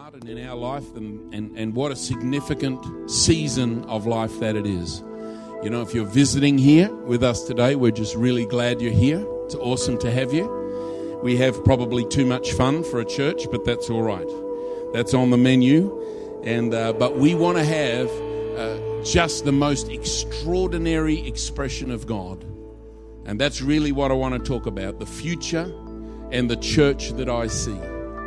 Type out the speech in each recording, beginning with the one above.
heart and in our life, and what a significant season of life that it is. You know, if you're visiting here with us today, we're just really glad you're here. It's awesome to have you. We have probably too much fun for a church, but that's all right. That's on the menu. And but we want to have just the most extraordinary expression of God. And that's really what I want to talk about, the future and the church that I see.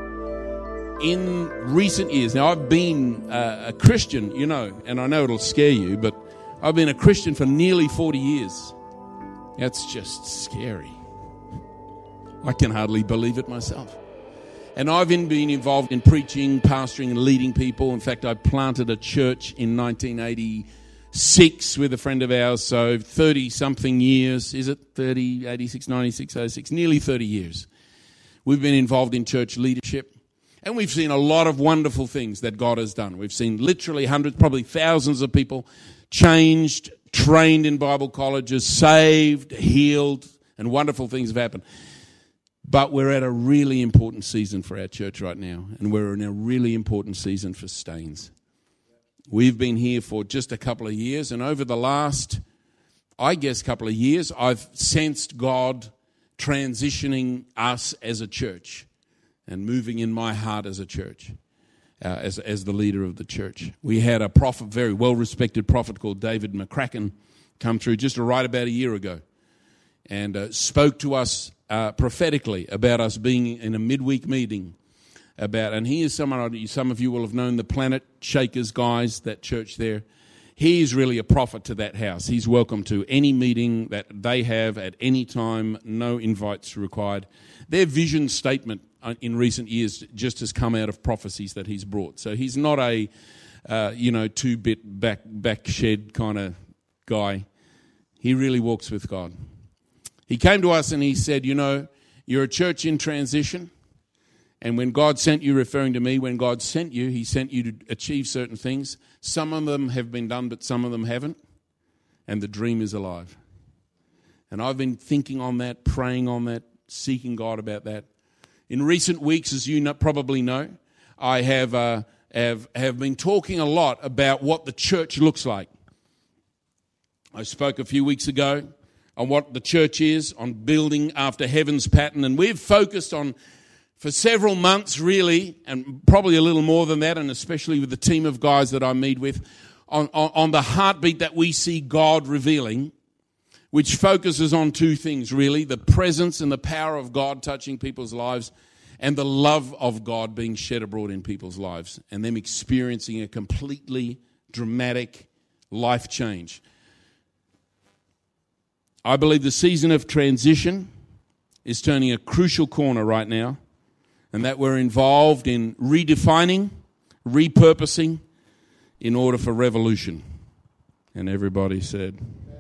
In recent years, now I've been a Christian, you know, and I know it'll scare you, but I've been a Christian for nearly 40 years. That's just scary. I can hardly believe it myself. And I've been involved in preaching, pastoring, and leading people. In fact, I planted a church in 1986 with a friend of ours, so 30-something years. Is it 30, 86, 96, 06? Nearly 30 years. We've been involved in church leadership. And we've seen a lot of wonderful things that God has done. We've seen literally hundreds, probably thousands of people changed, trained in Bible colleges, saved, healed, and wonderful things have happened. But we're at a really important season for our church right now, and we're in a really important season for Staines. We've been here for just a couple of years, and over the last, I guess, couple of years, I've sensed God transitioning us as a church and moving in my heart as a church, as the leader of the church. We had a prophet, very well-respected prophet called David McCracken, come through just right about a year ago and spoke to us prophetically about us being in a midweek meeting and he is someone, some of you will have known the Planet Shakers guys, that church there. He is really a prophet to that house. He's welcome to any meeting that they have at any time, no invites required. Their vision statement in recent years just has come out of prophecies that he's brought. So he's not a, two-bit back shed kind of guy. He really walks with God. He came to us and he said, you know, you're a church in transition. And when God sent you, referring to me, when God sent you, he sent you to achieve certain things. Some of them have been done, but some of them haven't. And the dream is alive. And I've been thinking on that, praying on that, seeking God about that. In recent weeks, as you probably know, I have been talking a lot about what the church looks like. I spoke a few weeks ago on what the church is, on building after heaven's pattern, and we've focused on, for several months really, and probably a little more than that, and especially with the team of guys that I meet with, on the heartbeat that we see God revealing, which focuses on two things really, the presence and the power of God touching people's lives and the love of God being shed abroad in people's lives and them experiencing a completely dramatic life change. I believe the season of transition is turning a crucial corner right now, and that we're involved in redefining, repurposing in order for revolution. And everybody said,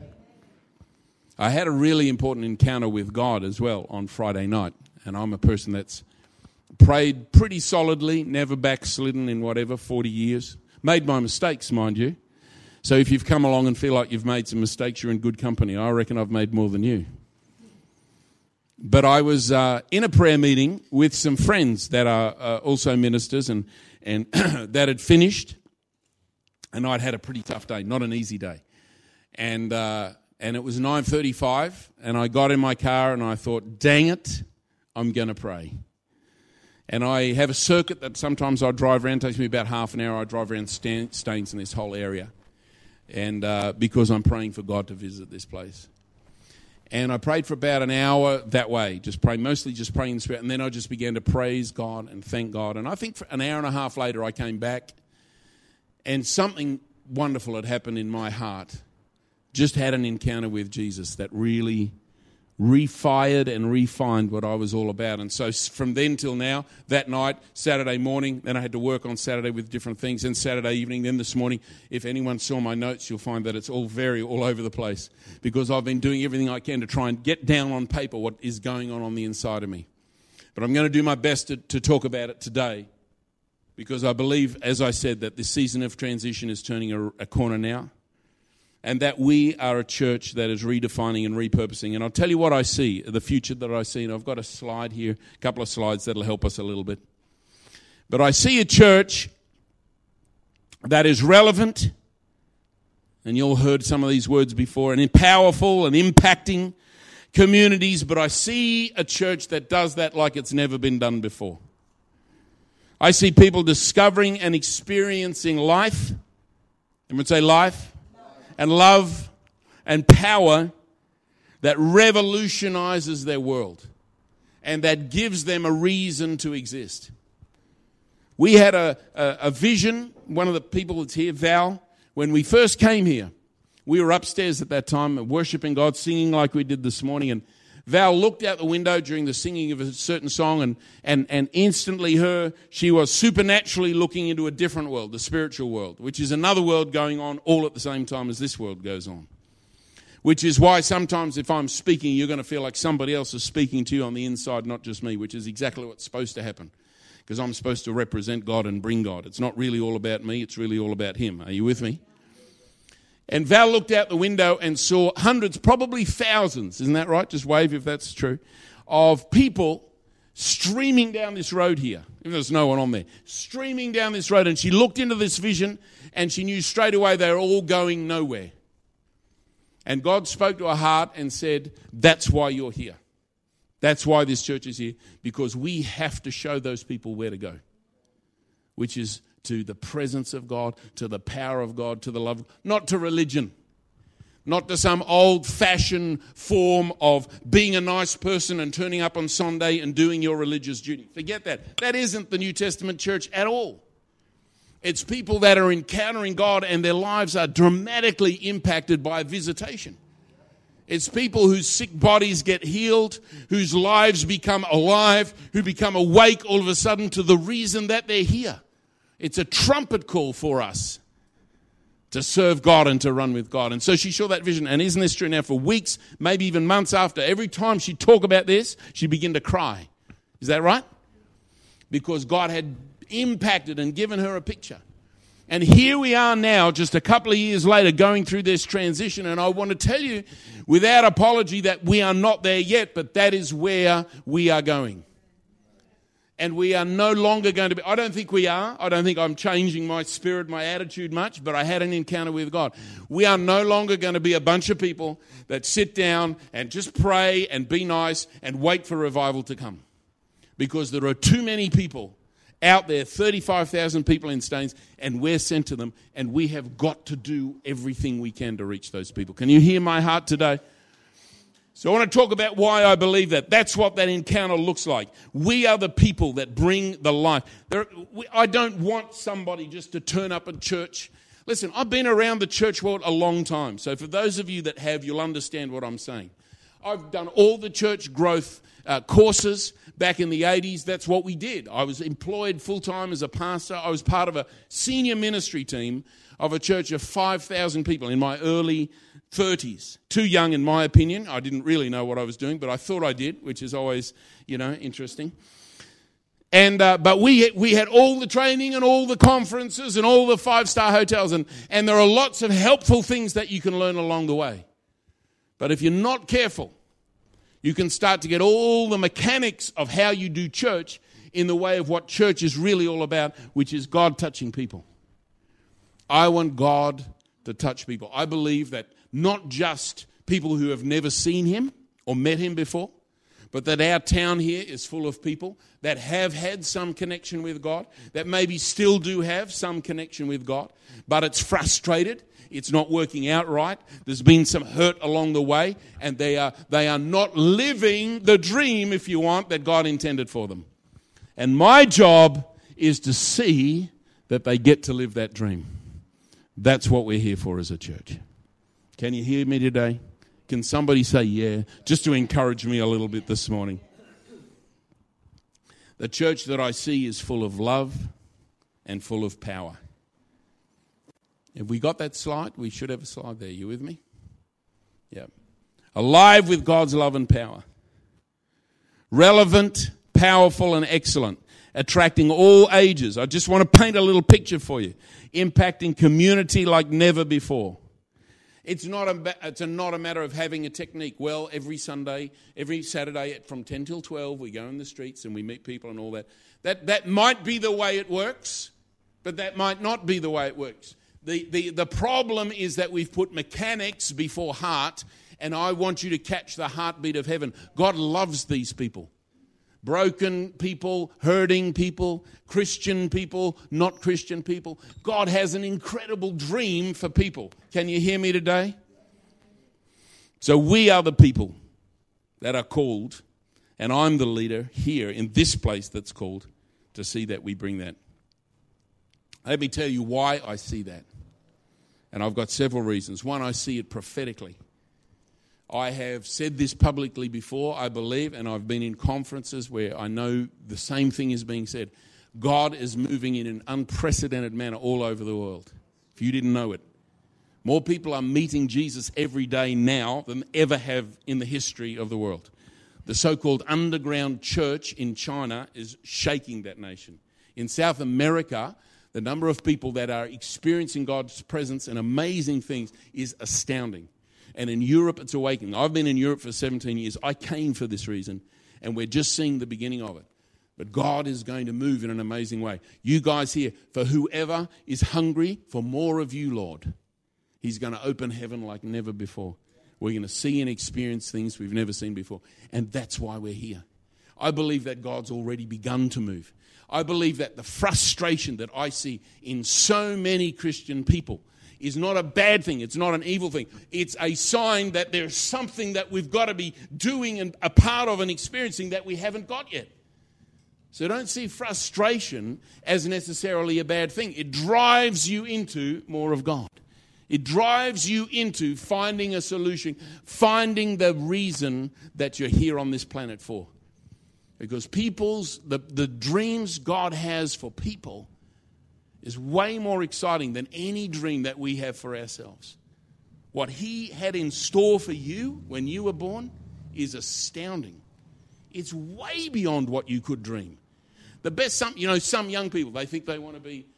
I had a really important encounter with God as well on Friday night, and I'm a person that's prayed pretty solidly, never backslidden in 40 years. Made my mistakes, mind you. So if you've come along and feel like you've made some mistakes, you're in good company. I reckon I've made more than you. But I was in a prayer meeting with some friends that are also ministers and that had finished, and I'd had a pretty tough day, not an easy day. And it was 9:35, and I got in my car and I thought, dang it, I'm going to pray. And I have a circuit that sometimes I drive around. It takes me about half an hour. I drive around Staines in this whole area, and because I'm praying for God to visit this place. And I prayed for about an hour that way, mostly just praying in the Spirit. And then I just began to praise God and thank God. And I think for an hour and a half later I came back, and something wonderful had happened in my heart. Just had an encounter with Jesus that really refired and refined what I was all about. And so from then till now, that night, Saturday morning, then I had to work on Saturday with different things, then Saturday evening, then this morning. If anyone saw my notes, you'll find that it's all over the place, because I've been doing everything I can to try and get down on paper what is going on the inside of me. But I'm going to do my best to talk about it today, because I believe, as I said, that this season of transition is turning a corner now. And that we are a church that is redefining and repurposing. And I'll tell you what I see, the future that I see. And I've got a slide here, a couple of slides that'll help us a little bit. But I see a church that is relevant, and you all heard some of these words before, and powerful and impacting communities, but I see a church that does that like it's never been done before. I see people discovering and experiencing life, and would say life, and love, and power that revolutionizes their world and that gives them a reason to exist. We had a vision, one of the people that's here, Val, when we first came here. We were upstairs at that time worshiping God, singing like we did this morning, and Val looked out the window during the singing of a certain song, and instantly she was supernaturally looking into a different world, the spiritual world, which is another world going on all at the same time as this world goes on. Which is why sometimes if I'm speaking, you're going to feel like somebody else is speaking to you on the inside, not just me, which is exactly what's supposed to happen. Because I'm supposed to represent God and bring God. It's not really all about me, it's really all about Him. Are you with me? And Val looked out the window and saw hundreds, probably thousands, isn't that right? Just wave if that's true, of people streaming down this road here. Even though there's no one on there. Streaming down this road. And she looked into this vision and she knew straight away they were all going nowhere. And God spoke to her heart and said, that's why you're here. That's why this church is here. Because we have to show those people where to go. Which is to the presence of God, to the power of God, to the love, not to religion, not to some old-fashioned form of being a nice person and turning up on Sunday and doing your religious duty. Forget that. That isn't the New Testament church at all. It's people that are encountering God and their lives are dramatically impacted by visitation. It's people whose sick bodies get healed, whose lives become alive, who become awake all of a sudden to the reason that they're here. It's a trumpet call for us to serve God and to run with God. And so she saw that vision. And isn't this true now? For weeks, maybe even months after, every time she'd talk about this, she'd begin to cry. Is that right? Because God had impacted and given her a picture. And here we are now, just a couple of years later, going through this transition. And I want to tell you, without apology, that we are not there yet, but that is where we are going. And we are no longer going to be, I don't think we are. I don't think I'm changing my spirit, my attitude much, but I had an encounter with God. We are no longer going to be a bunch of people that sit down and just pray and be nice and wait for revival to come. Because there are too many people out there, 35,000 people in Staines, and we're sent to them, and we have got to do everything we can to reach those people. Can you hear my heart today? So I want to talk about why I believe that. That's what that encounter looks like. We are the people that bring the life. I don't want somebody just to turn up at church. Listen, I've been around the church world a long time. So for those of you that have, you'll understand what I'm saying. I've done all the church growth courses back in the 80s. That's what we did. I was employed full-time as a pastor. I was part of a senior ministry team of a church of 5,000 people in my early 30s. Too young in my opinion. I didn't really know what I was doing, but I thought I did, which is always, interesting. And but we had all the training and all the conferences and all the 5-star hotels, and there are lots of helpful things that you can learn along the way. But if you're not careful, you can start to get all the mechanics of how you do church in the way of what church is really all about, which is God touching people. I want God to touch people. I believe that not just people who have never seen Him or met Him before, but that our town here is full of people that have had some connection with God, that maybe still do have some connection with God, but it's frustrated. It's not working out right. There's been some hurt along the way, and they are not living the dream, if you want, that God intended for them. And my job is to see that they get to live that dream. That's what we're here for as a church. Can you hear me today? Can somebody say yeah, just to encourage me a little bit this morning? The church that I see is full of love and full of power. Have we got that slide? We should have a slide there. You with me? Yeah. Alive with God's love and power. Relevant, powerful, and excellent. Attracting all ages. I just want to paint a little picture for you. Impacting community like never before. It's not a matter of having a technique. Well, every Sunday, every Saturday from 10 till 12, we go in the streets and we meet people and all that. That might be the way it works, but that might not be the way it works. The problem is that we've put mechanics before heart, and I want you to catch the heartbeat of heaven. God loves these people. Broken people, hurting people, Christian people, not Christian people. God has an incredible dream for people. Can you hear me today? So we are the people that are called, and I'm the leader here in this place that's called to see that we bring that. Let me tell you why I see that. And I've got several reasons. One, I see it prophetically. I have said this publicly before, I believe, and I've been in conferences where I know the same thing is being said. God is moving in an unprecedented manner all over the world. If you didn't know it. More people are meeting Jesus every day now than ever have in the history of the world. The so-called underground church in China is shaking that nation. In South America, the number of people that are experiencing God's presence and amazing things is astounding. And in Europe, it's awakening. I've been in Europe for 17 years. I came for this reason, and we're just seeing the beginning of it. But God is going to move in an amazing way. You guys here, for whoever is hungry for more of you, Lord, He's going to open heaven like never before. We're going to see and experience things we've never seen before. And that's why we're here. I believe that God's already begun to move. I believe that the frustration that I see in so many Christian people is not a bad thing. It's not an evil thing. It's a sign that there's something that we've got to be doing and a part of and experiencing that we haven't got yet. So don't see frustration as necessarily a bad thing. It drives you into more of God. It drives you into finding a solution, finding the reason that you're here on this planet for. Because the dreams God has for people is way more exciting than any dream that we have for ourselves. What He had in store for you when you were born is astounding. It's way beyond what you could dream. The best, some young people, they think they want to be,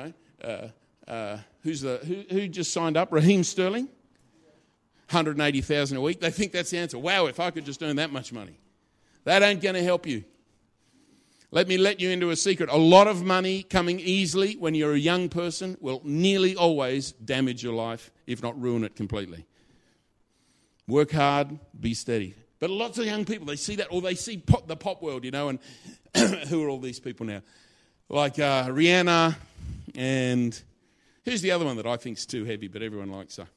who just signed up? Raheem Sterling, $180,000 a week. They think that's the answer. Wow, if I could just earn that much money. That ain't going to help you. Let me let you into a secret. A lot of money coming easily when you're a young person will nearly always damage your life, if not ruin it completely. Work hard, be steady. But lots of young people, they see that, or they see the pop world, and who are all these people now? Like Rihanna, and who's the other one that I think's too heavy, but everyone likes her?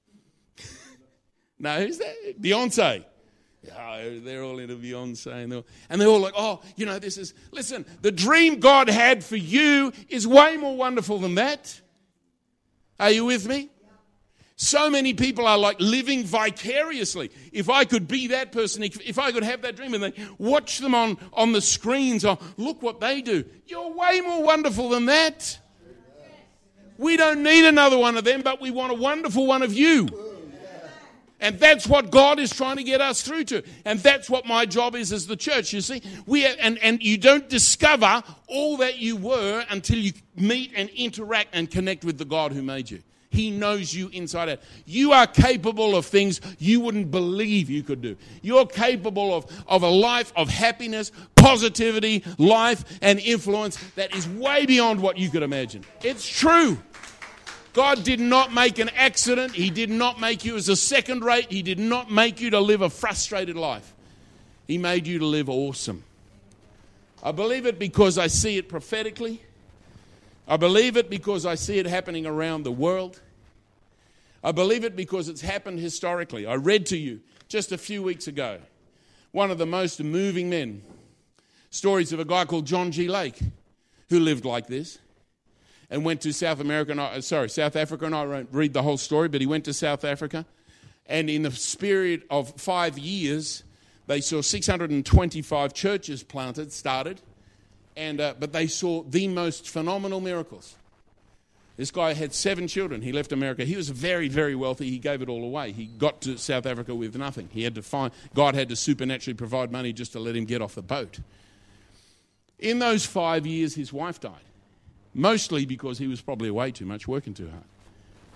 No, who's that? Beyonce. Oh, they're all into Beyonce, and they're all like, listen, the dream God had for you is way more wonderful than that. Are you with me? So many people are like living vicariously. If I could be that person, if I could have that dream, and they watch them on the screens, look what they do. You're way more wonderful than that. We don't need another one of them, but we want a wonderful one of you. And that's what God is trying to get us through to. And that's what my job is as the church, you see. And you don't discover all that you were until you meet and interact and connect with the God who made you. He knows you inside out. You are capable of things you wouldn't believe you could do. You're capable of a life of happiness, positivity, life, and influence that is way beyond what you could imagine. It's true. God did not make an accident. He did not make you as a second rate. He did not make you to live a frustrated life. He made you to live awesome. I believe it because I see it prophetically. I believe it because I see it happening around the world. I believe it because it's happened historically. I read to you just a few weeks ago one of the most moving men, stories of a guy called John G. Lake who lived like this. And went to South Africa, and I won't read the whole story, but he went to South Africa. And in the period of 5 years, they saw 625 churches started, but they saw the most phenomenal miracles. This guy had 7 children. He left America. He was very, very wealthy. He gave it all away. He got to South Africa with nothing. God had to supernaturally provide money just to let him get off the boat. In those 5 years, his wife died. Mostly because he was probably away too much, working too hard.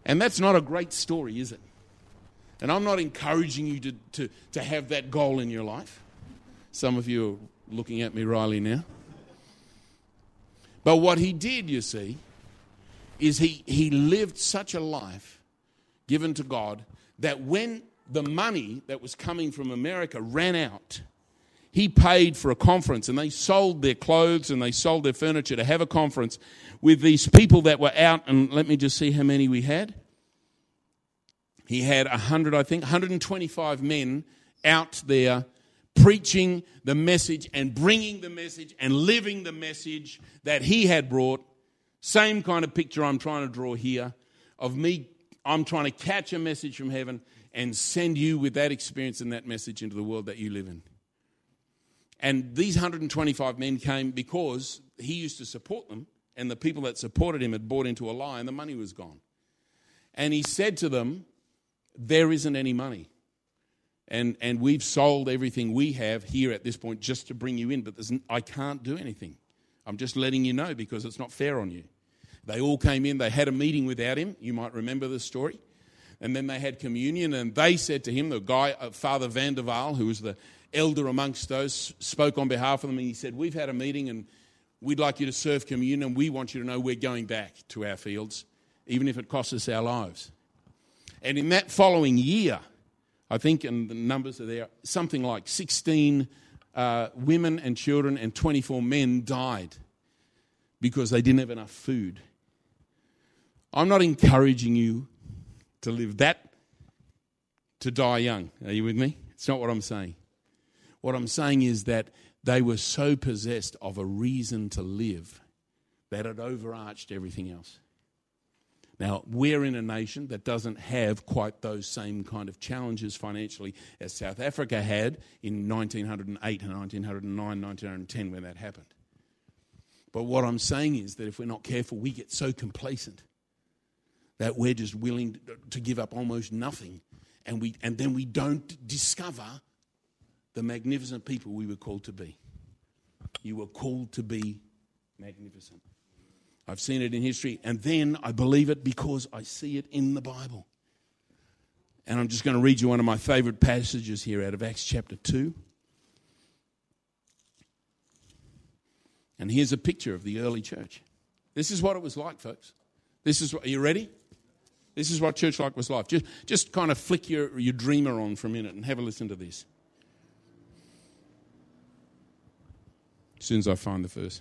And that's not a great story, is it? And I'm not encouraging you to have that goal in your life. Some of you are looking at me wryly now. But what he did, you see, is he lived such a life given to God that when the money that was coming from America ran out, he paid for a conference, and they sold their clothes and they sold their furniture to have a conference with these people that were out. And let me just see how many we had. He had 125 men out there preaching the message and bringing the message and living the message that he had brought. Same kind of picture I'm trying to draw here of me. I'm trying to catch a message from heaven and send you with that experience and that message into the world that you live in. And these 125 men came because he used to support them, and the people that supported him had bought into a lie, and the money was gone. And he said to them, there isn't any money. And we've sold everything we have here at this point just to bring you in, but I can't do anything. I'm just letting you know because it's not fair on you. They all came in. They had a meeting without him. You might remember the story. And then they had communion, and they said to him, the guy, Father Van der Waal, who was the elder amongst those, spoke on behalf of them, and he said, we've had a meeting, and we'd like you to serve communion, and we want you to know we're going back to our fields, even if it costs us our lives. And in that following year, I think, and the numbers are there, something like 16 women and children and 24 men died because they didn't have enough food. I'm not encouraging you to live that, to die young. Are you with me? It's not what I'm saying. What I'm saying is that they were so possessed of a reason to live that it overarched everything else. Now, we're in a nation that doesn't have quite those same kind of challenges financially as South Africa had in 1908 and 1909, 1910 when that happened. But what I'm saying is that if we're not careful, we get so complacent that we're just willing to give up almost nothing, and then we don't discover the magnificent people we were called to be. You were called to be magnificent. I've seen it in history, and then I believe it because I see it in the Bible. And I'm just going to read you one of my favorite passages here out of Acts chapter 2. And here's a picture of the early church. This is what it was like, folks. Are you ready? This is what church life was like. Just kind of flick your dreamer on for a minute and have a listen to this. As soon as I find the verse.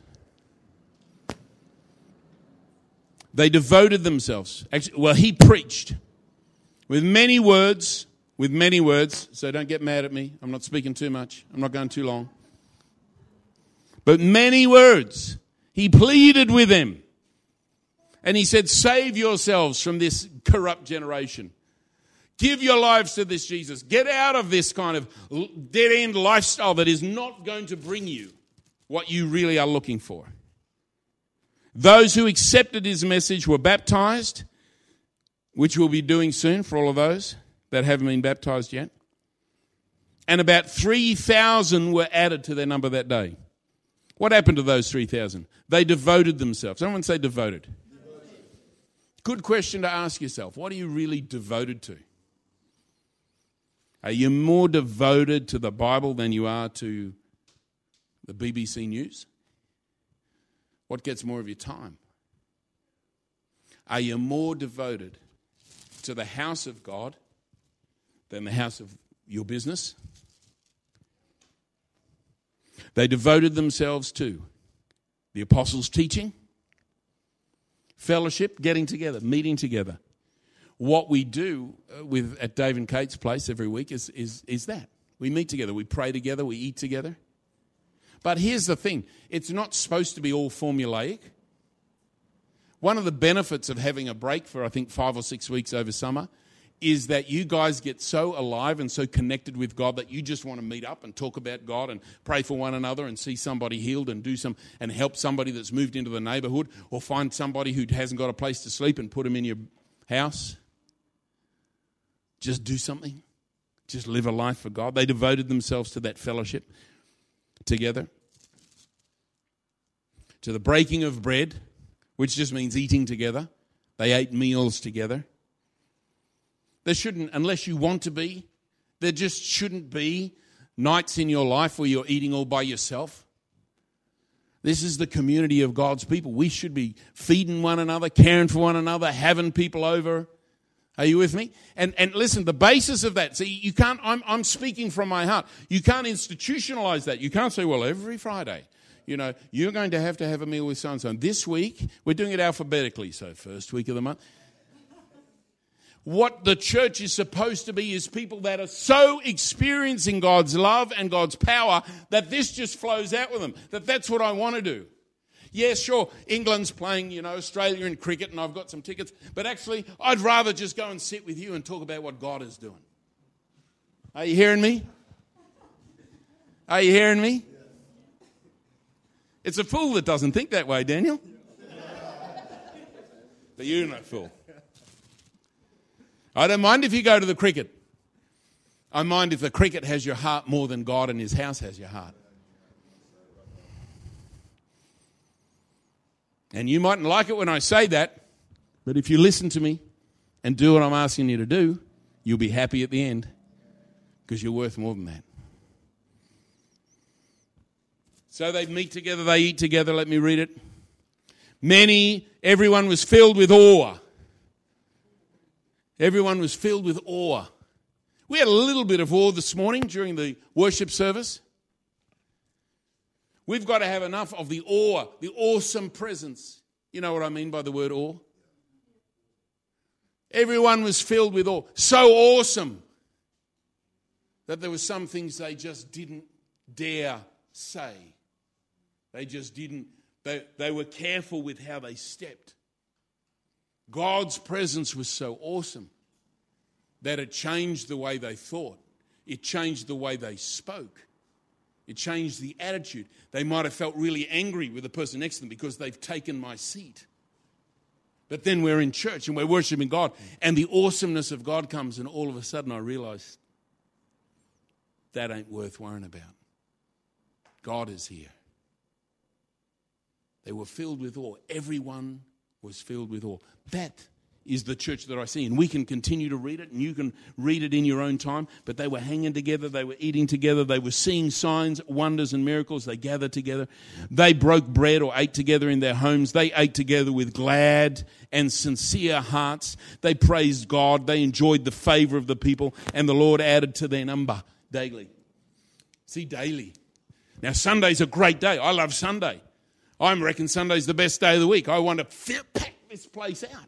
They devoted themselves. He preached with many words, so don't get mad at me. I'm not speaking too much. I'm not going too long. But many words. He pleaded with them. And he said, save yourselves from this corrupt generation. Give your lives to this Jesus. Get out of this kind of dead-end lifestyle that is not going to bring you what you really are looking for. Those who accepted his message were baptized, which we'll be doing soon for all of those that haven't been baptized yet. And about 3,000 were added to their number that day. What happened to those 3,000? They devoted themselves. Someone say devoted. Good question to ask yourself. What are you really devoted to? Are you more devoted to the Bible than you are to the BBC News? What gets more of your time? Are you more devoted to the house of God than the house of your business? They devoted themselves to the apostles' teaching, fellowship, getting together, meeting together. What we do at Dave and Kate's place every week is that. We meet together, we pray together, we eat together. But here's the thing, it's not supposed to be all formulaic. One of the benefits of having a break for, I think, 5 or 6 weeks over summer is that you guys get so alive and so connected with God that you just want to meet up and talk about God and pray for one another and see somebody healed and and help somebody that's moved into the neighborhood, or find somebody who hasn't got a place to sleep and put them in your house. Just do something. Just live a life for God. They devoted themselves to that fellowship together, to the breaking of bread, which just means eating together. They ate meals together. There shouldn't, unless you want to be, there just shouldn't be nights in your life where you're eating all by yourself. This is the community of God's people. We should be feeding one another, caring for one another, having people over. Are you with me? And listen, the basis of that, see, you can't, I'm speaking from my heart. You can't institutionalize that. You can't say, well, every Friday, you're going to have a meal with so-and-so. And this week, we're doing it alphabetically, so first week of the month. What the church is supposed to be is people that are so experiencing God's love and God's power that this just flows out with them. That's what I want to do. Yes, sure, England's playing, Australia in cricket and I've got some tickets. But actually, I'd rather just go and sit with you and talk about what God is doing. Are you hearing me? Are you hearing me? It's a fool that doesn't think that way, Daniel. But you're no fool. I don't mind if you go to the cricket. I mind if the cricket has your heart more than God and his house has your heart. And you mightn't like it when I say that, but if you listen to me and do what I'm asking you to do, you'll be happy at the end because you're worth more than that. So they meet together, they eat together. Let me read it. Everyone was filled with awe. Everyone was filled with awe. We had a little bit of awe this morning during the worship service. We've got to have enough of the awe, the awesome presence. You know what I mean by the word awe? Everyone was filled with awe. So awesome that there were some things they just didn't dare say. They just didn't. They were careful with how they stepped. God's presence was so awesome that it changed the way they thought. It changed the way they spoke. It changed the attitude. They might have felt really angry with the person next to them because they've taken my seat. But then we're in church and we're worshiping God and the awesomeness of God comes and all of a sudden I realize that ain't worth worrying about. God is here. They were filled with awe. Everyone was filled with awe. That is the church that I see. And we can continue to read it, and you can read it in your own time. But they were hanging together. They were eating together. They were seeing signs, wonders, and miracles. They gathered together. They broke bread or ate together in their homes. They ate together with glad and sincere hearts. They praised God. They enjoyed the favor of the people, and the Lord added to their number daily. See, daily. Now, Sunday's a great day. I love Sunday. I reckon Sunday's the best day of the week. I want to pack this place out.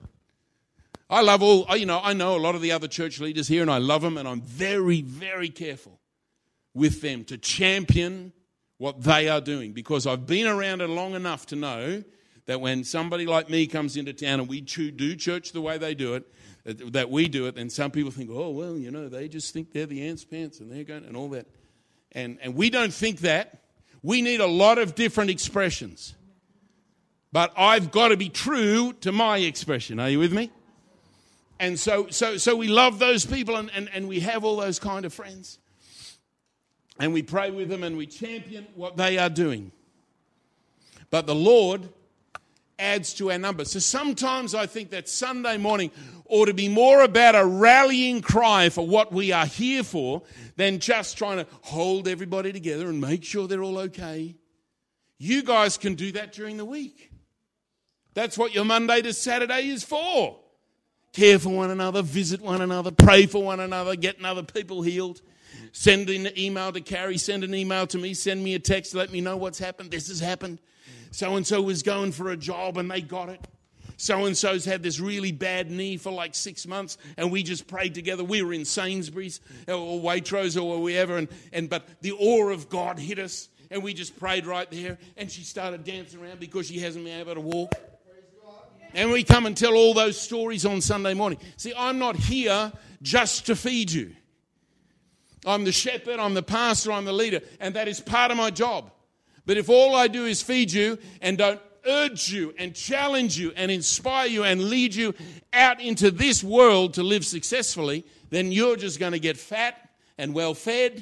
I love I know a lot of the other church leaders here and I love them and I'm very, very careful with them to champion what they are doing because I've been around it long enough to know that when somebody like me comes into town and we do church the way they do it, that we do it, then some people think, oh, well, they just think they're the ants pants and they're going and all that. And we don't think that. We need a lot of different expressions. But I've got to be true to my expression. Are you with me? And so we love those people and we have all those kind of friends. And we pray with them and we champion what they are doing. But the Lord adds to our number. So sometimes I think that Sunday morning ought to be more about a rallying cry for what we are here for than just trying to hold everybody together and make sure they're all okay. You guys can do that during the week. That's what your Monday to Saturday is for. Care for one another, visit one another, pray for one another, get other people healed. Send an email to Carrie, send an email to me, send me a text, let me know what's happened. This has happened. So-and-so was going for a job and they got it. So-and-so's had this really bad knee for like 6 months and we just prayed together. We were in Sainsbury's or Waitrose or wherever but the awe of God hit us and we just prayed right there and she started dancing around because she hasn't been able to walk. And we come and tell all those stories on Sunday morning. See, I'm not here just to feed you. I'm the shepherd, I'm the pastor, I'm the leader, and that is part of my job. But if all I do is feed you and don't urge you and challenge you and inspire you and lead you out into this world to live successfully, then you're just going to get fat and well fed,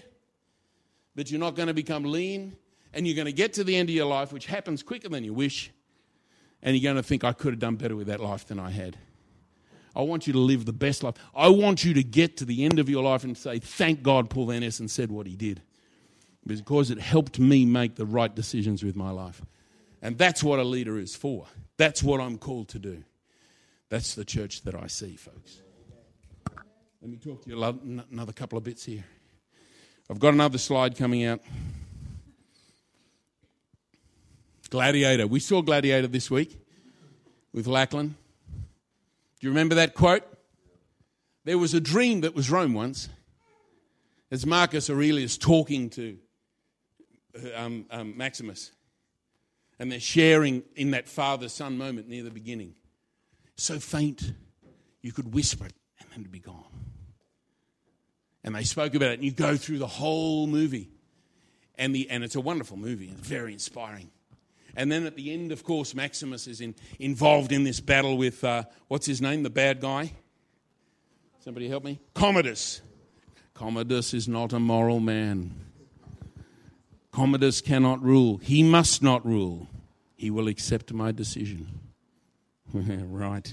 but you're not going to become lean, and you're going to get to the end of your life, which happens quicker than you wish, and you're going to think, I could have done better with that life than I had. I want you to live the best life. I want you to get to the end of your life and say, thank God Paul Van Essen said what he did. Because it helped me make the right decisions with my life. And that's what a leader is for. That's what I'm called to do. That's the church that I see, folks. Let me talk to you another couple of bits here. I've got another slide coming out. Gladiator. We saw Gladiator this week with Lachlan. Do you remember that quote? There was a dream that was Rome once. It's Marcus Aurelius talking to Maximus. And they're sharing in that father-son moment near the beginning. So faint, you could whisper it and then it'd be gone. And they spoke about it, and you go through the whole movie. And it's a wonderful movie. It's very inspiring. And then at the end, of course, Maximus is involved in this battle with, what's his name, the bad guy? Somebody help me? Commodus. Commodus is not a moral man. Commodus cannot rule. He must not rule. He will accept my decision. Right.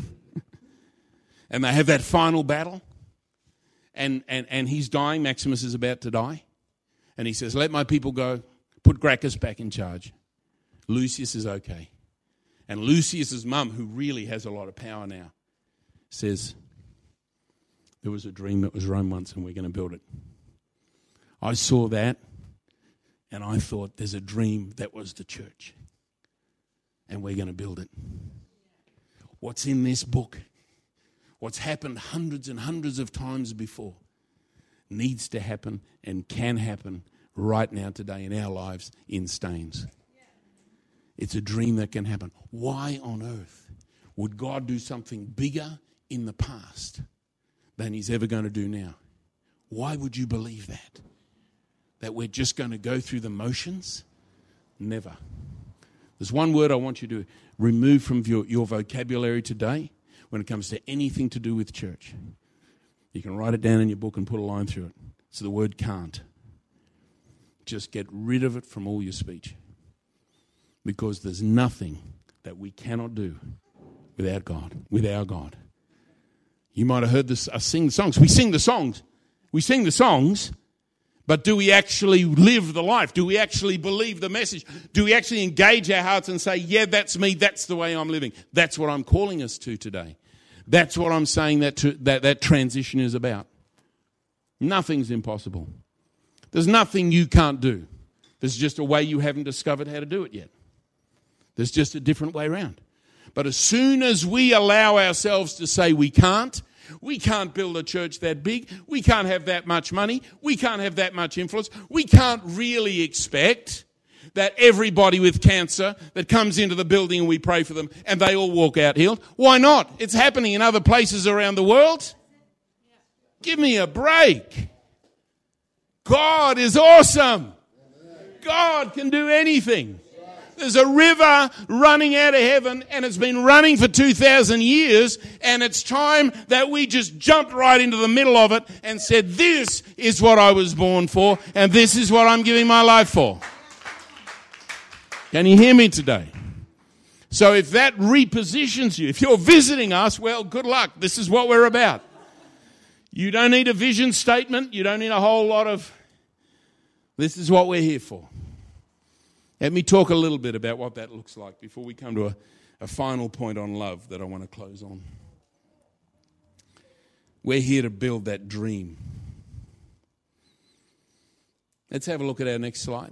And they have that final battle. And he's dying. Maximus is about to die. And he says, let my people go. Put Gracchus back in charge. Lucius is okay. And Lucius's mum, who really has a lot of power now, says, there was a dream that was Rome once and we're going to build it. I saw that and I thought there's a dream that was the church and we're going to build it. What's in this book, what's happened hundreds and hundreds of times before, needs to happen and can happen right now today in our lives in Staines. It's a dream that can happen. Why on earth would God do something bigger in the past than he's ever going to do now? Why would you believe that? That we're just going to go through the motions? Never. There's one word I want you to remove from your vocabulary today when it comes to anything to do with church. You can write it down in your book and put a line through it. It's the word can't. Just get rid of it from all your speech. Because there's nothing that we cannot do without God, with our God. You might have heard us sing the songs. We sing the songs, but do we actually live the life? Do we actually believe the message? Do we actually engage our hearts and say, yeah, that's me, that's the way I'm living? That's what I'm calling us to today. That's what I'm saying that transition is about. Nothing's impossible. There's nothing you can't do. There's just a way you haven't discovered how to do it yet. There's just a different way around. But as soon as we allow ourselves to say we can't build a church that big, we can't have that much money, we can't have that much influence, we can't really expect that everybody with cancer that comes into the building and we pray for them and they all walk out healed. Why not? It's happening in other places around the world. Give me a break. God is awesome. God can do anything. There's a river running out of heaven and it's been running for 2,000 years and it's time that we just jumped right into the middle of it and said, this is what I was born for and this is what I'm giving my life for. Can you hear me today? So if that repositions you, if you're visiting us, well, good luck. This is what we're about. You don't need a vision statement. You don't need a whole lot of, this is what we're here for. Let me talk a little bit about what that looks like before we come to a final point on love that I want to close on. We're here to build that dream. Let's have a look at our next slide.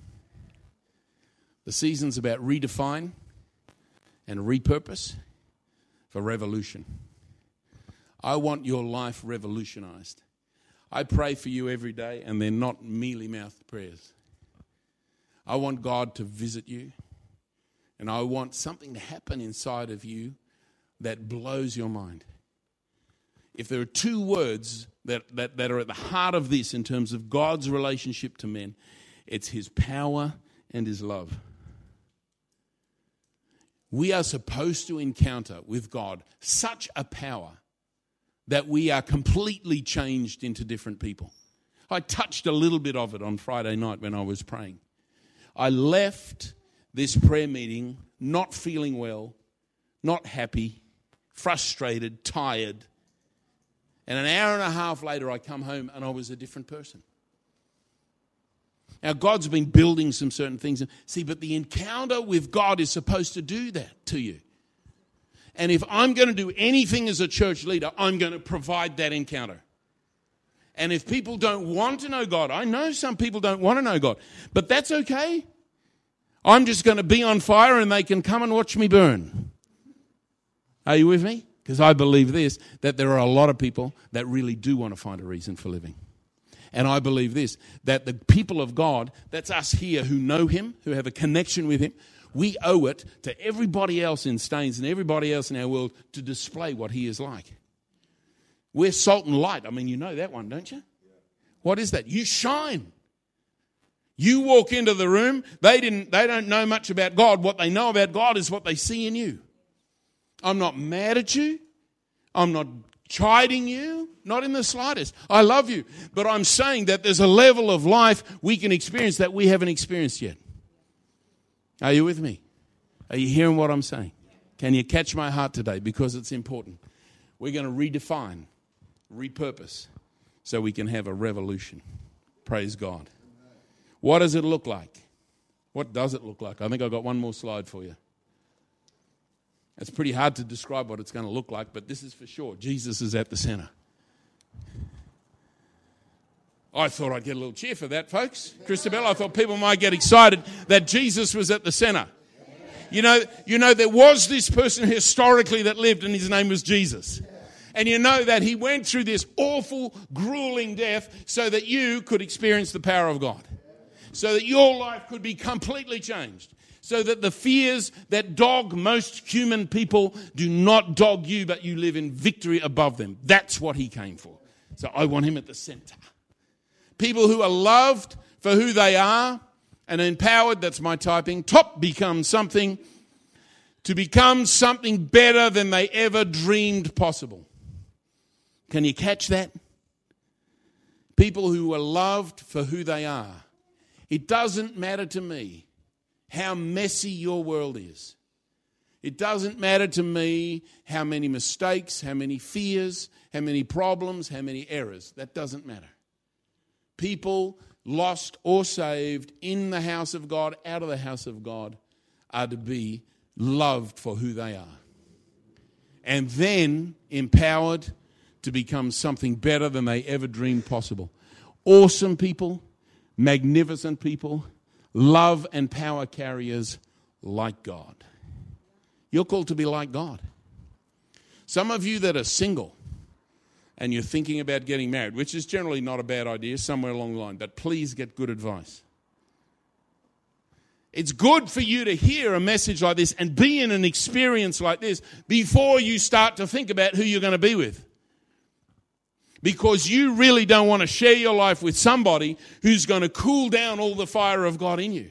The season's about redefine and repurpose for revolution. I want your life revolutionized. I pray for you every day, and they're not mealy-mouthed prayers. I want God to visit you, and I want something to happen inside of you that blows your mind. If there are two words that are at the heart of this in terms of God's relationship to men, it's his power and his love. We are supposed to encounter with God such a power that we are completely changed into different people. I touched a little bit of it on Friday night when I was praying. I left this prayer meeting not feeling well, not happy, frustrated, tired. And an hour and a half later, I come home and I was a different person. Now, God's been building some certain things. See, but the encounter with God is supposed to do that to you. And if I'm going to do anything as a church leader, I'm going to provide that encounter. And if people don't want to know God, I know some people don't want to know God, but that's okay. I'm just going to be on fire and they can come and watch me burn. Are you with me? Because I believe this, that there are a lot of people that really do want to find a reason for living. And I believe this, that the people of God, that's us here who know Him, who have a connection with Him, we owe it to everybody else in Staines and everybody else in our world to display what He is like. We're salt and light. I mean, you know that one, don't you? What is that? You shine. You walk into the room, they don't know much about God. What they know about God is what they see in you. I'm not mad at you. I'm not chiding you, not in the slightest. I love you. But I'm saying that there's a level of life we can experience that we haven't experienced yet. Are you with me? Are you hearing what I'm saying? Can you catch my heart today? Because it's important. We're going to redefine, repurpose, so we can have a revolution. Praise God. What does it look like? What does it look like? I think I've got one more slide for you. It's pretty hard to describe what it's going to look like, but this is for sure. Jesus is at the center. I thought I'd get a little cheer for that, folks. Christabel, I thought people might get excited that Jesus was at the center. You know, there was this person historically that lived, and his name was Jesus. And you know that he went through this awful, grueling death so that you could experience the power of God. So that your life could be completely changed. So that the fears that dog most human people do not dog you, but you live in victory above them. That's what he came for. So I want him at the center. People who are loved for who they are and empowered, that's my typing, become something better than they ever dreamed possible. Can you catch that? People who are loved for who they are. It doesn't matter to me how messy your world is. It doesn't matter to me how many mistakes, how many fears, how many problems, how many errors. That doesn't matter. People lost or saved in the house of God, out of the house of God, are to be loved for who they are. And then empowered to become something better than they ever dreamed possible. Awesome people, magnificent people, love and power carriers like God. You're called to be like God. Some of you that are single and you're thinking about getting married, which is generally not a bad idea, somewhere along the line, but please get good advice. It's good for you to hear a message like this and be in an experience like this before you start to think about who you're going to be with. Because you really don't want to share your life with somebody who's going to cool down all the fire of God in you.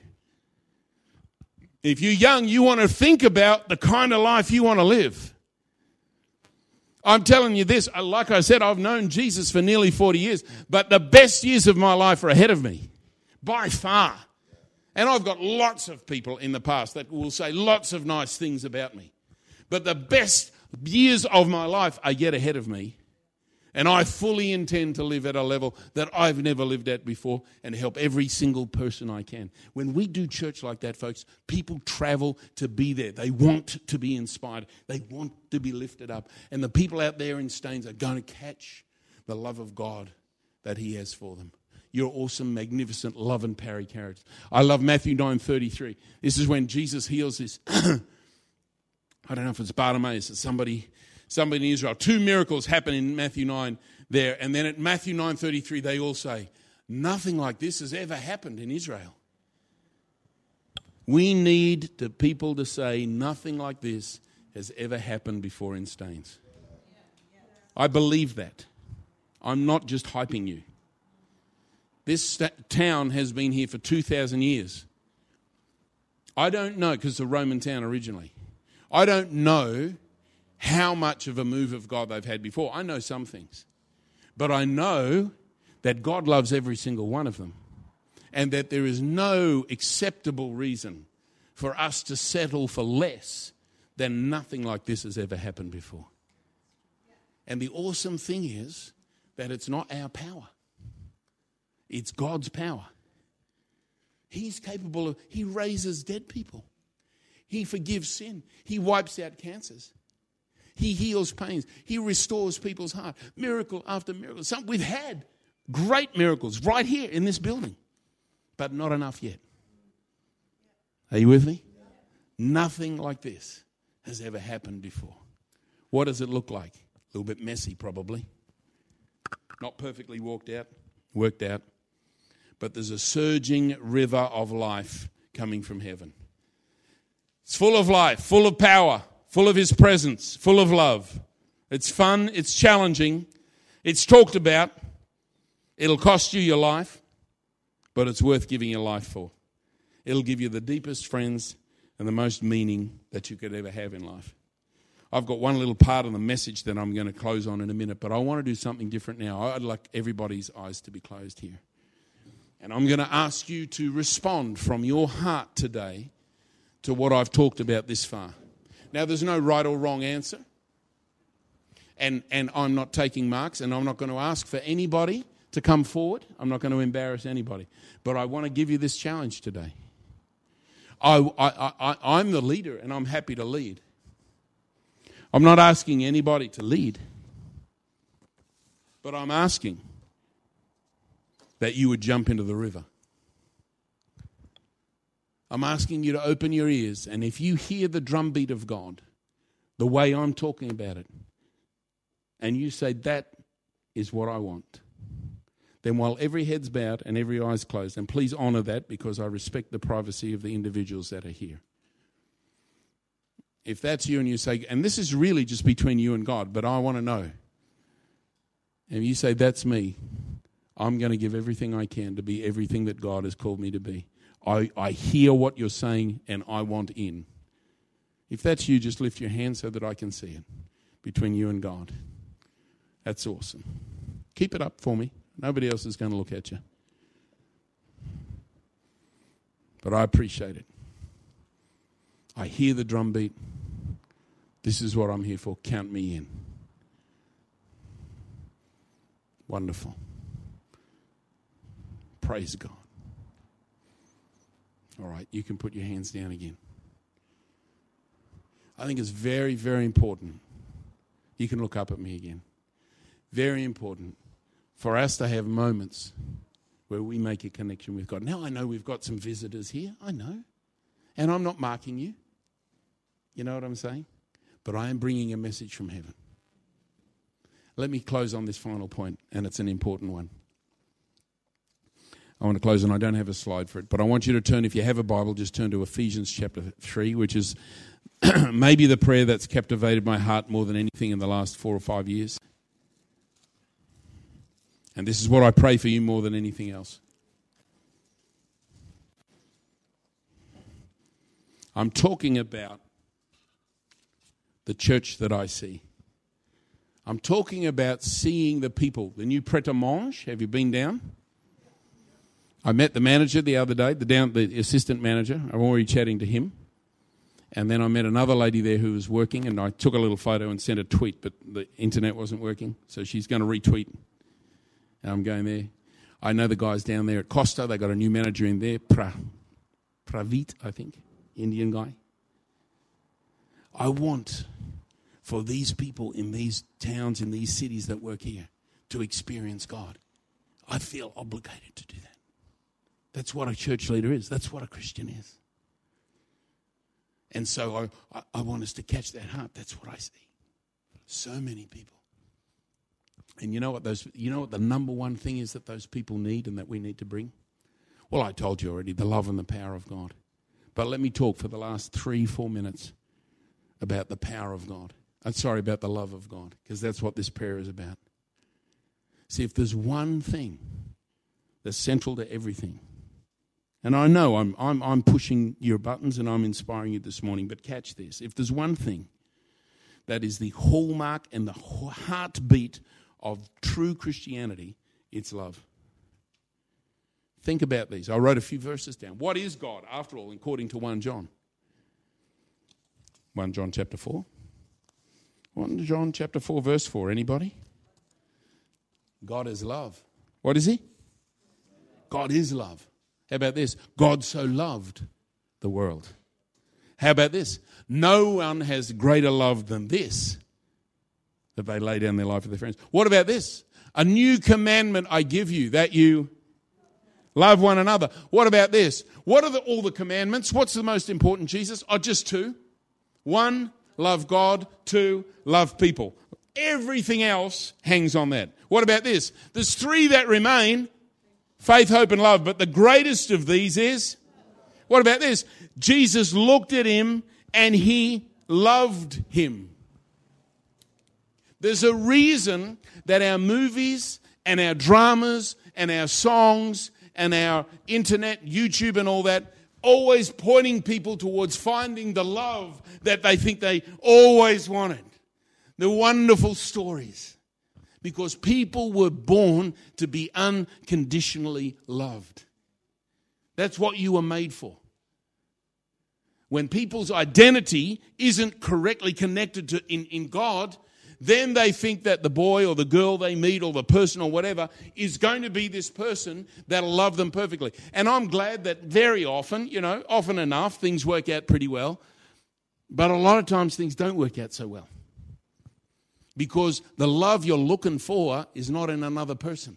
If you're young, you want to think about the kind of life you want to live. I'm telling you this, like I said, I've known Jesus for nearly 40 years, but the best years of my life are ahead of me, by far. And I've got lots of people in the past that will say lots of nice things about me. But the best years of my life are yet ahead of me. And I fully intend to live at a level that I've never lived at before and help every single person I can. When we do church like that, folks, people travel to be there. They want to be inspired. They want to be lifted up. And the people out there in Staines are going to catch the love of God that He has for them. You're awesome, magnificent, love and power carriers. I love Matthew 9:33. This is when Jesus heals this. I don't know if it's Bartimaeus or somebody in Israel. 2 miracles happen in Matthew 9 there. And then at Matthew 9:33, they all say, nothing like this has ever happened in Israel. We need the people to say, nothing like this has ever happened before in Staines. I believe that. I'm not just hyping you. This town has been here for 2,000 years. I don't know, because it's a Roman town originally. I don't know how much of a move of God they've had before. I know some things. But I know that God loves every single one of them. And that there is no acceptable reason for us to settle for less than nothing like this has ever happened before. And the awesome thing is that it's not our power. It's God's power. He's capable of, He raises dead people. He forgives sin. He wipes out cancers. He heals pains. He restores people's heart. Miracle after miracle. We've had great miracles right here in this building, but not enough yet. Are you with me? Nothing like this has ever happened before. What does it look like? A little bit messy, probably. Not perfectly worked out. But there's a surging river of life coming from heaven. It's full of life, full of power, full of His presence, full of love. It's fun, it's challenging, it's talked about. It'll cost you your life, but it's worth giving your life for. It'll give you the deepest friends and the most meaning that you could ever have in life. I've got one little part of the message that I'm going to close on in a minute, but I want to do something different now. I'd like everybody's eyes to be closed here. And I'm going to ask you to respond from your heart today to what I've talked about this far. Now, there's no right or wrong answer. And I'm not taking marks, and I'm not going to ask for anybody to come forward. I'm not going to embarrass anybody. But I want to give you this challenge today. I'm the leader, and I'm happy to lead. I'm not asking anybody to lead. But I'm asking that you would jump into the river. I'm asking you to open your ears, and if you hear the drumbeat of God, the way I'm talking about it, and you say, that is what I want, then while every head's bowed and every eye's closed, and please honour that because I respect the privacy of the individuals that are here. If that's you and you say, and this is really just between you and God, but I want to know, and you say, that's me, I'm going to give everything I can to be everything that God has called me to be. I hear what you're saying and I want in. If that's you, just lift your hand so that I can see it between you and God. That's awesome. Keep it up for me. Nobody else is going to look at you. But I appreciate it. I hear the drumbeat. This is what I'm here for. Count me in. Wonderful. Praise God. All right, you can put your hands down again. I think it's very, very important. You can look up at me again. Very important for us to have moments where we make a connection with God. Now I know we've got some visitors here. I know. And I'm not marking you. You know what I'm saying? But I am bringing a message from heaven. Let me close on this final point, and it's an important one. I want to close, and I don't have a slide for it, but I want you to turn, if you have a Bible, just turn to Ephesians chapter 3, which is maybe the prayer that's captivated my heart more than anything in the last 4 or 5 years. And this is what I pray for you more than anything else. I'm talking about the church that I see. I'm talking about seeing the people. The new Pret-a-Manger, have you been down? I met the manager the other day, the assistant manager. I'm already chatting to him. And then I met another lady there who was working, and I took a little photo and sent a tweet, but the internet wasn't working, so she's going to retweet. And I'm going there. I know the guys down there at Costa. They got a new manager in there, Pravit, I think, Indian guy. I want for these people in these towns, in these cities that work here, to experience God. I feel obligated to do that. That's what a church leader is. That's what a Christian is. And so I want us to catch that heart. That's what I see. So many people. And you know what the number one thing is that those people need and that we need to bring? Well, I told you already, the love and the power of God. But let me talk for the last 3-4 minutes about the power of God. I'm sorry, about the love of God, because that's what this prayer is about. See, if there's one thing that's central to everything, and I know I'm pushing your buttons and I'm inspiring you this morning, but catch this. If there's one thing that is the hallmark and the heartbeat of true Christianity, it's love. Think about these. I wrote a few verses down. What is God, after all, according to 1 John? 1 John chapter 4. 1 John chapter 4, verse 4. Anybody? God is love. What is he? God is love. How about this? God so loved the world. How about this? No one has greater love than this, that they lay down their life for their friends. What about this? A new commandment I give you, that you love one another. What about this? What are all the commandments? What's the most important, Jesus? Oh, just two. 1, love God. 2, love people. Everything else hangs on that. What about this? There's 3 that remain, faith, hope, and love. But the greatest of these is, what about this? Jesus looked at him and he loved him. There's a reason that our movies and our dramas and our songs and our internet, YouTube and all that, always pointing people towards finding the love that they think they always wanted. The wonderful stories. Because people were born to be unconditionally loved. That's what you were made for. When people's identity isn't correctly connected to in God, then they think that the boy or the girl they meet or the person or whatever is going to be this person that'll love them perfectly. And I'm glad that very often, often enough, things work out pretty well. But a lot of times things don't work out so well. Because the love you're looking for is not in another person.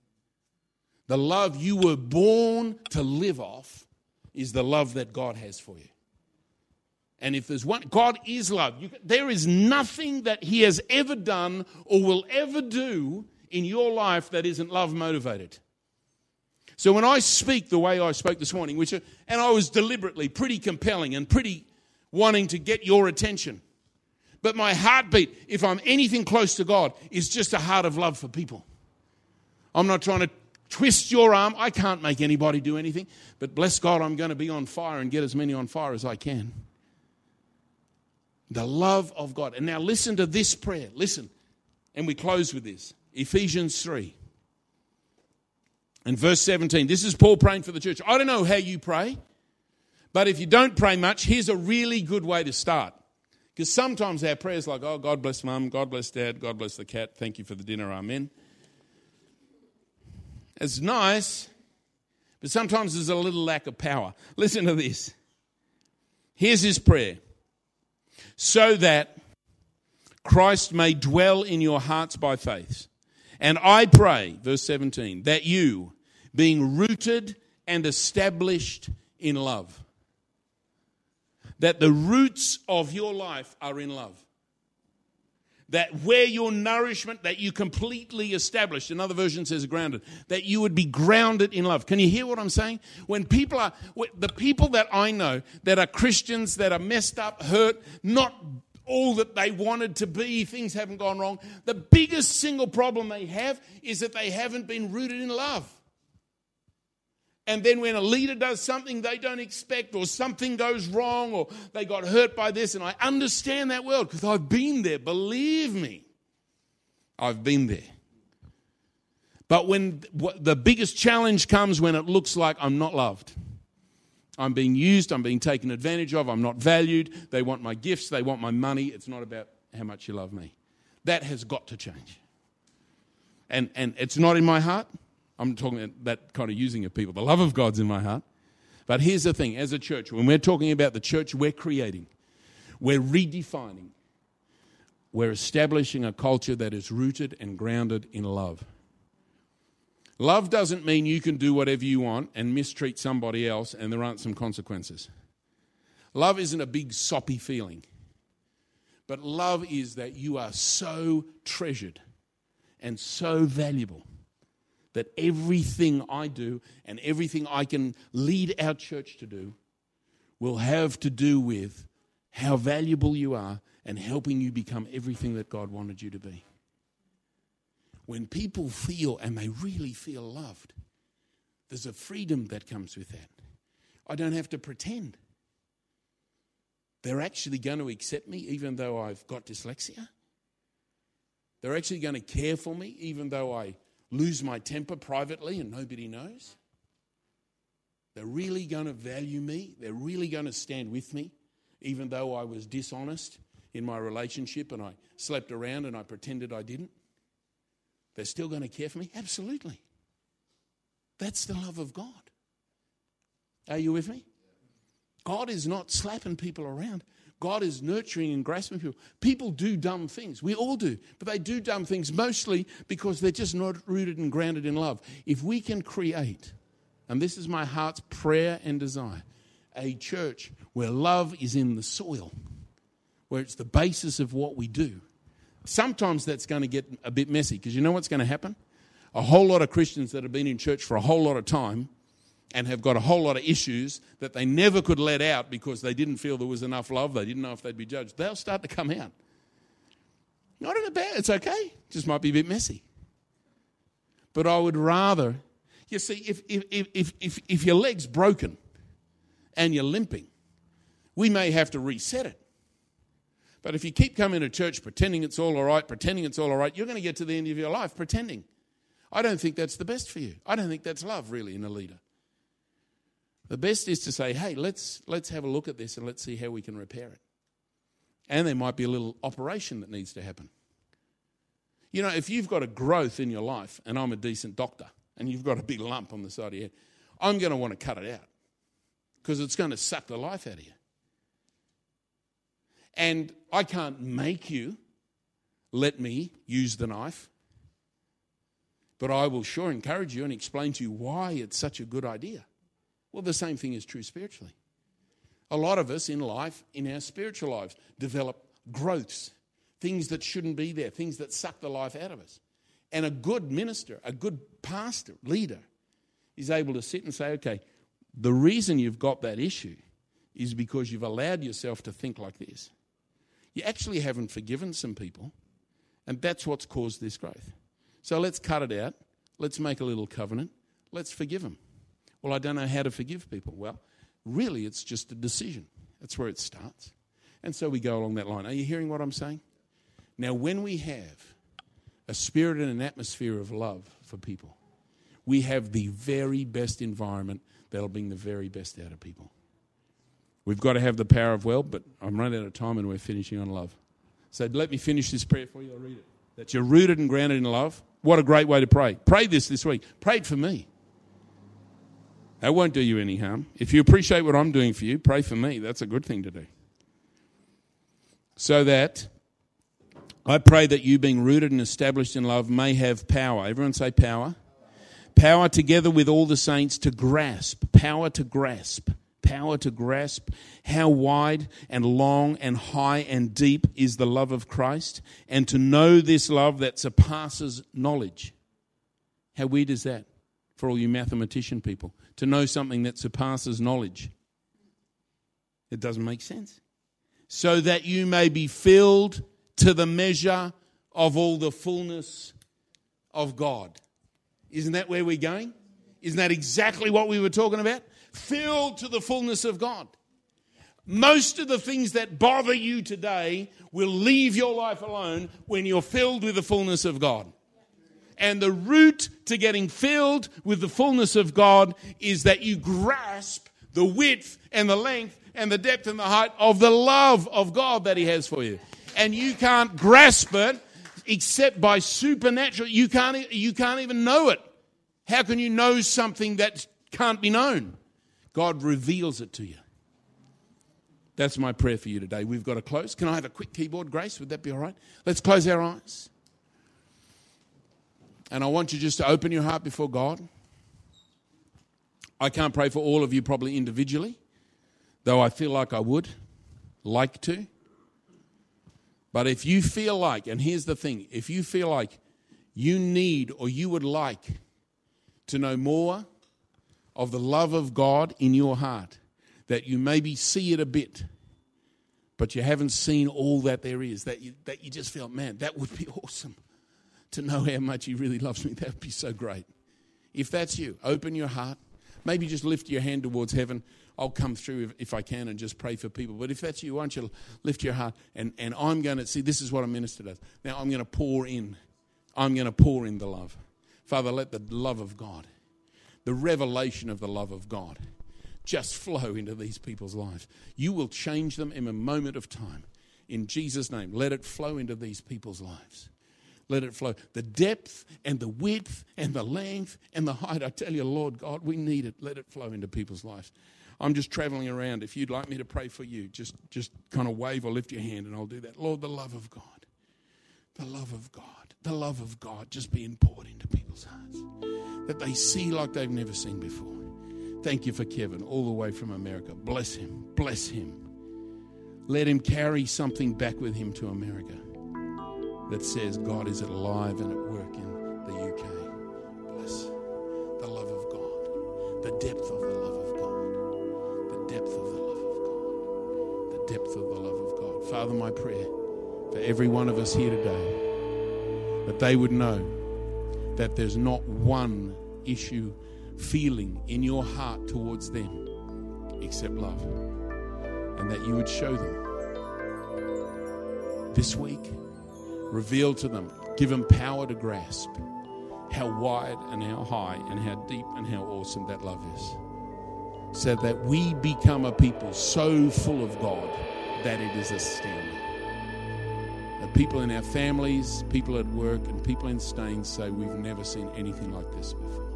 The love you were born to live off is the love that God has for you. And if there's one, God is love. There is nothing that he has ever done or will ever do in your life that isn't love motivated. So when I speak the way I spoke this morning, and I was deliberately pretty compelling and pretty wanting to get your attention. But my heartbeat, if I'm anything close to God, is just a heart of love for people. I'm not trying to twist your arm. I can't make anybody do anything. But bless God, I'm going to be on fire and get as many on fire as I can. The love of God. And now listen to this prayer. Listen. And we close with this. Ephesians 3. And verse 17. This is Paul praying for the church. I don't know how you pray. But if you don't pray much, here's a really good way to start. Because sometimes our prayers like, oh, God bless Mum, God bless Dad, God bless the cat, thank you for the dinner, amen. It's nice, but sometimes there's a little lack of power. Listen to this. Here's his prayer. So that Christ may dwell in your hearts by faith. And I pray, verse 17, that you, being rooted and established in love, that the roots of your life are in love. That where your nourishment, that you completely established, another version says grounded, that you would be grounded in love. Can you hear what I'm saying? When the people that I know that are Christians, that are messed up, hurt, not all that they wanted to be, things haven't gone wrong, the biggest single problem they have is that they haven't been rooted in love. And then when a leader does something they don't expect, or something goes wrong, or they got hurt by this, and I understand that world because I've been there. Believe me, I've been there. But when the biggest challenge comes when it looks like I'm not loved. I'm being used, I'm being taken advantage of, I'm not valued, they want my gifts, they want my money. It's not about how much you love me. That has got to change. And it's not in my heart. I'm talking about that kind of using of people. The love of God's in my heart. But here's the thing. As a church, when we're talking about the church we're creating, we're redefining. We're establishing a culture that is rooted and grounded in love. Love doesn't mean you can do whatever you want and mistreat somebody else and there aren't some consequences. Love isn't a big soppy feeling. But love is that you are so treasured and so valuable that everything I do and everything I can lead our church to do will have to do with how valuable you are and helping you become everything that God wanted you to be. When people feel, and they really feel loved, there's a freedom that comes with that. I don't have to pretend. They're actually going to accept me even though I've got dyslexia. They're actually going to care for me even though I lose my temper privately and nobody knows. They're really going to value me. They're really going to stand with me, even though I was dishonest, in my relationship and I slept around and I pretended I didn't, they're still going to care for me? Absolutely. That's the love of God. Are you with me? God is not slapping people around. God is nurturing and grasping people. People do dumb things. We all do. But they do dumb things mostly because they're just not rooted and grounded in love. If we can create, and this is my heart's prayer and desire, a church where love is in the soil, where it's the basis of what we do. Sometimes that's going to get a bit messy because you know what's going to happen? A whole lot of Christians that have been in church for a whole lot of time and have got a whole lot of issues that they never could let out because they didn't feel there was enough love, they didn't know if they'd be judged, they'll start to come out. Not in a bad, it's okay, just might be a bit messy. But I would rather, you see, if your leg's broken and you're limping, we may have to reset it. But if you keep coming to church pretending it's all right, you're going to get to the end of your life pretending. I don't think that's the best for you. I don't think that's love, really, in a leader. The best is to say, hey, let's have a look at this and let's see how we can repair it. And there might be a little operation that needs to happen. You know, if you've got a growth in your life, and I'm a decent doctor, and you've got a big lump on the side of your head, I'm going to want to cut it out because it's going to suck the life out of you. And I can't make you let me use the knife, but I will sure encourage you and explain to you why it's such a good idea. Well, the same thing is true spiritually. A lot of us in life, in our spiritual lives, develop growths, things that shouldn't be there, things that suck the life out of us. And a good minister, a good pastor, leader, is able to sit and say, okay, the reason you've got that issue is because you've allowed yourself to think like this. You actually haven't forgiven some people, and that's what's caused this growth. So let's cut it out. Let's make a little covenant. Let's forgive them. Well, I don't know how to forgive people. Well, really, it's just a decision. That's where it starts. And so we go along that line. Are you hearing what I'm saying? Now, when we have a spirit and an atmosphere of love for people, we have the very best environment that'll bring the very best out of people. We've got to have the power of will, but I'm running out of time and we're finishing on love. So let me finish this prayer for you. I'll read it. That you're rooted and grounded in love. What a great way to pray. Pray this week. Pray it for me. That won't do you any harm. If you appreciate what I'm doing for you, pray for me. That's a good thing to do. So that I pray that you, being rooted and established in love, may have power. Everyone say power. Power together with all the saints to grasp. Power to grasp. Power to grasp how wide and long and high and deep is the love of Christ, and to know this love that surpasses knowledge. How weird is that for all you mathematician people? To know something that surpasses knowledge. It doesn't make sense. So that you may be filled to the measure of all the fullness of God. Isn't that where we're going? Isn't that exactly what we were talking about? Filled to the fullness of God. Most of the things that bother you today will leave your life alone when you're filled with the fullness of God. And the route to getting filled with the fullness of God is that you grasp the width and the length and the depth and the height of the love of God that He has for you. And you can't grasp it except by supernatural. You can't even know it. How can you know something that can't be known? God reveals it to you. That's my prayer for you today. We've got to close. Can I have a quick keyboard, Grace? Would that be all right? Let's close our eyes. And I want you just to open your heart before God. I can't pray for all of you probably individually, though I feel like I would like to. But if you feel like, and here's the thing, if you feel like you need or you would like to know more of the love of God in your heart, that you maybe see it a bit, but you haven't seen all that there is, that you just feel, man, that would be awesome to know how much He really loves me. That would be so great. If that's you, open your heart. Maybe just lift your hand towards heaven. I'll come through if I can and just pray for people. But if that's you, why don't you lift your heart and I'm going to, see, this is what a minister does. Now I'm going to pour in. I'm going to pour in the love. Father, let the love of God, the revelation of the love of God, just flow into these people's lives. You will change them in a moment of time. In Jesus' name, let it flow into these people's lives. Let it flow. The depth and the width and the length and the height. I tell you, Lord God, we need it. Let it flow into people's lives. I'm just traveling around. If you'd like me to pray for you, just kind of wave or lift your hand and I'll do that. Lord, the love of God. The love of God. The love of God just being poured into people's hearts. That they see like they've never seen before. Thank you for Kevin, all the way from America. Bless him. Bless him. Let him carry something back with him to America that says God is alive and at work in the UK. Bless the love of God, the depth of the love of God, the depth of the love of God, the depth of the love of God. Father, my prayer for every one of us here today, that they would know that there's not one issue, feeling in your heart towards them except love, and that you would show them this week. Reveal to them, give them power to grasp how wide and how high and how deep and how awesome that love is. So that we become a people so full of God that it is astounding. That people in our families, people at work, and people in Staines say we've never seen anything like this before.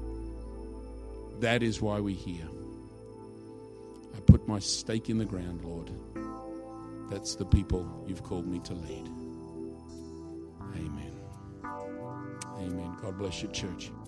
That is why we're here. I put my stake in the ground, Lord. That's the people you've called me to lead. Amen. Amen. God bless you, church.